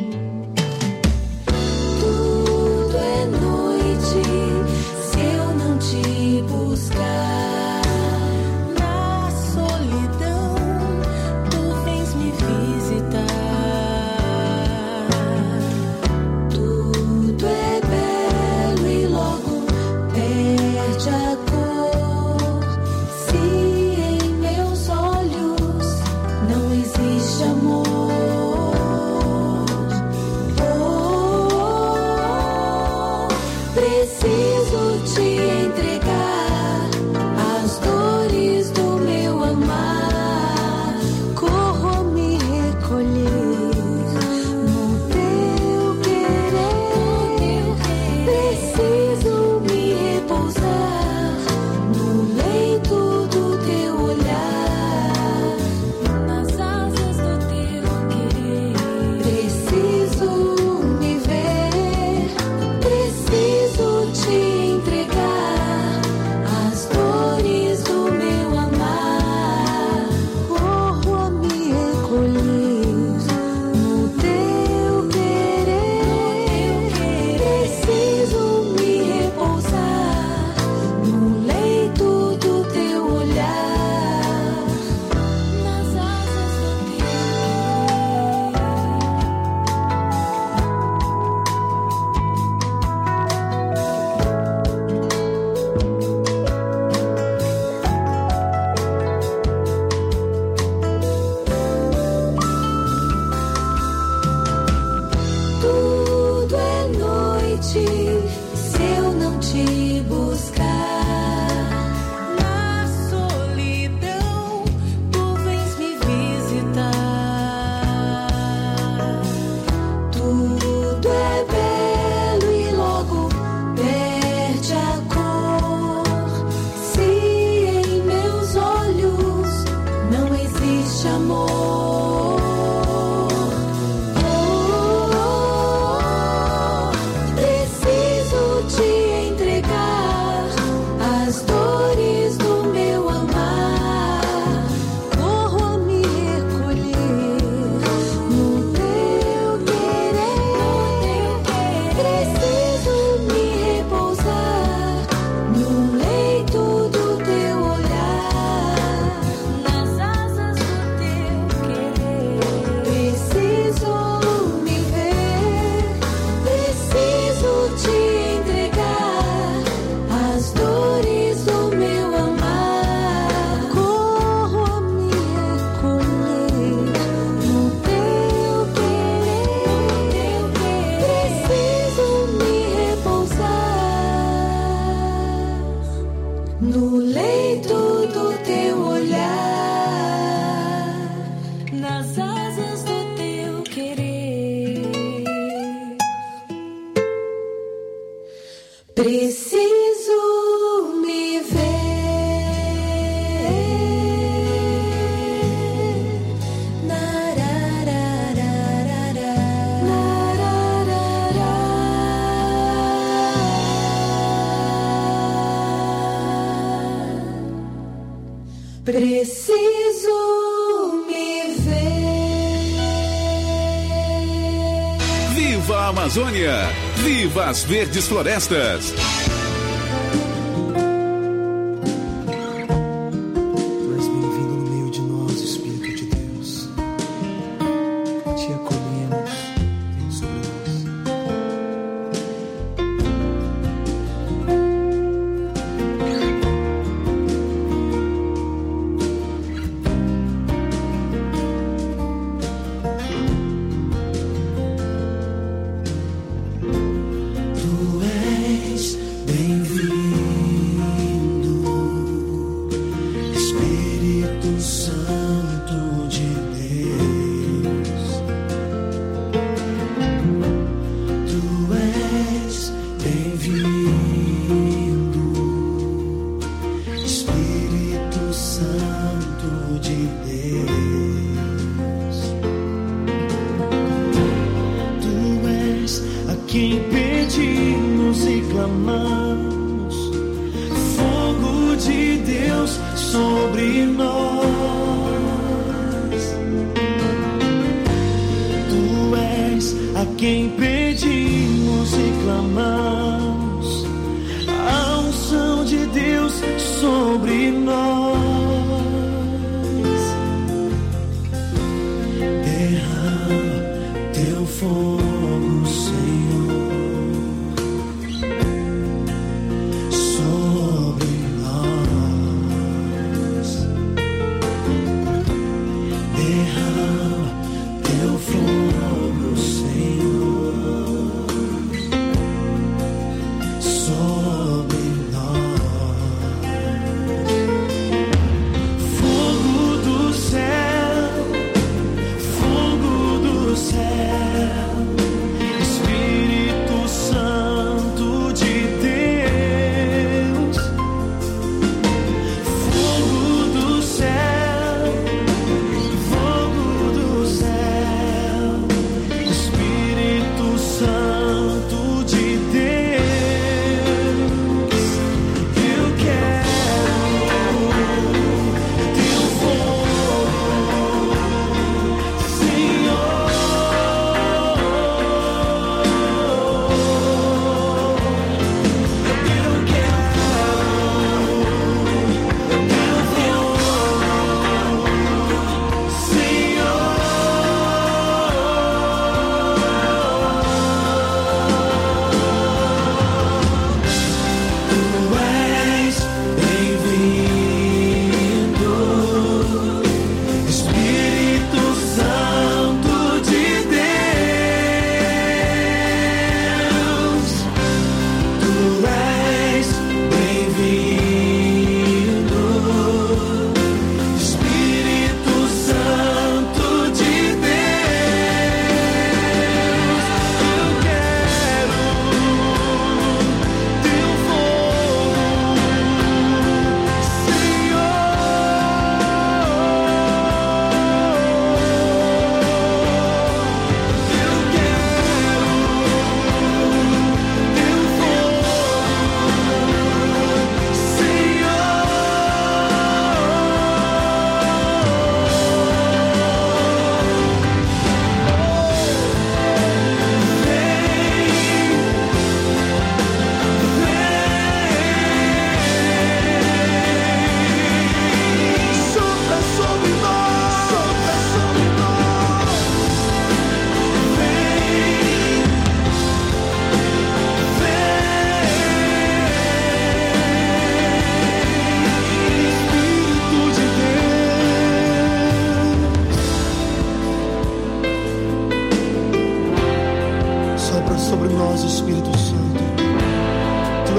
tudo é noite se eu não te buscar. Na solidão, tu vens me visitar. Tudo é belo e logo perde a cor. Se em meus olhos não existe amor. Oh, preciso te entregar as dores do meu amar. Corro a me recolher no teu querer. Preciso me repousar no leito do teu olhar, nas asas do teu querer. Preciso me ver, preciso te no leito do teu olhar, nas asas do teu querer. Preciso me ver. Preciso me ver. Viva a Amazônia! Viva as verdes florestas! Tu és bem-vindo no meio de nós, Espírito de Deus. Te acolhemos, vem sobre Tu és bem-vindo, Espírito Santo de Deus. Tu és bem-vindo, Espírito Santo de Deus. Tu és a quem pedimos e clamamos, fogo de Deus sobre nós. Tu és a quem pedimos e clamamos, a unção de Deus sobre nós. Derrama teu fogo, Senhor, sobre nós. Derrama teu fogo, Senhor, sobre nós. Fogo do céu, fogo do céu,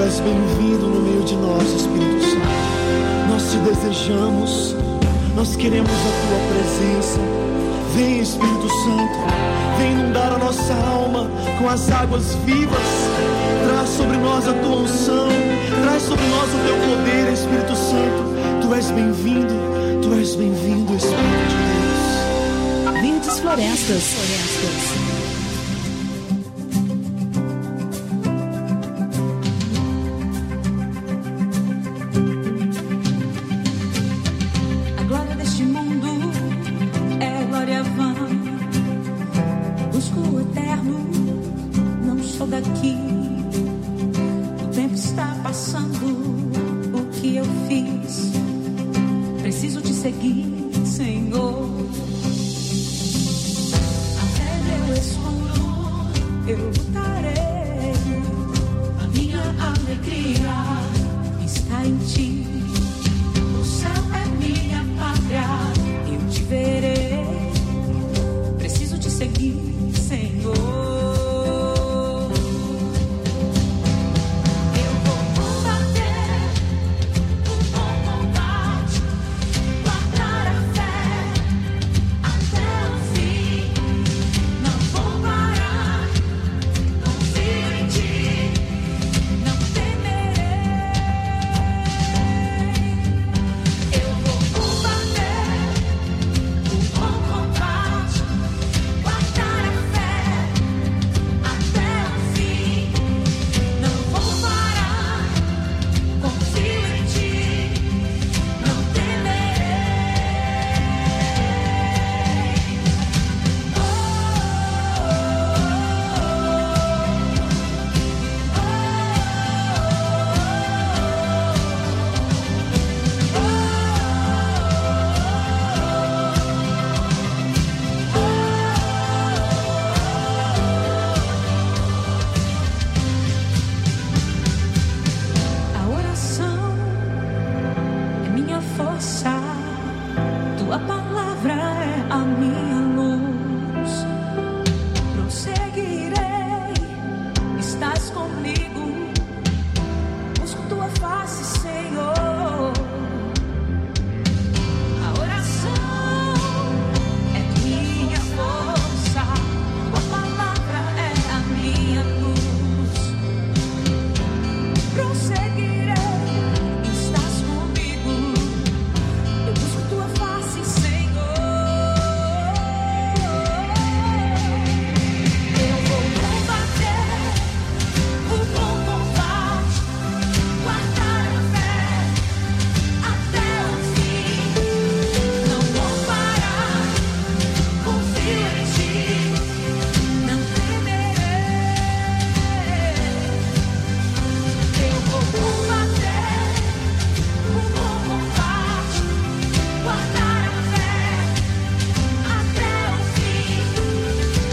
és bem-vindo no meio de nós, Espírito Santo. Nós te desejamos, nós queremos a tua presença. Vem, Espírito Santo, vem inundar a nossa alma com as águas vivas. Traz sobre nós a tua unção, traz sobre nós o teu poder, Espírito Santo. Tu és bem-vindo, tu és bem-vindo, Espírito de Deus. Verdes Florestas. Florestas. A glória deste mundo é glória vã. Busco o eterno, não sou daqui. O tempo está passando, o que eu fiz? Preciso te seguir, Senhor. Até meu escuro eu lutarei. A minha alegria está em ti.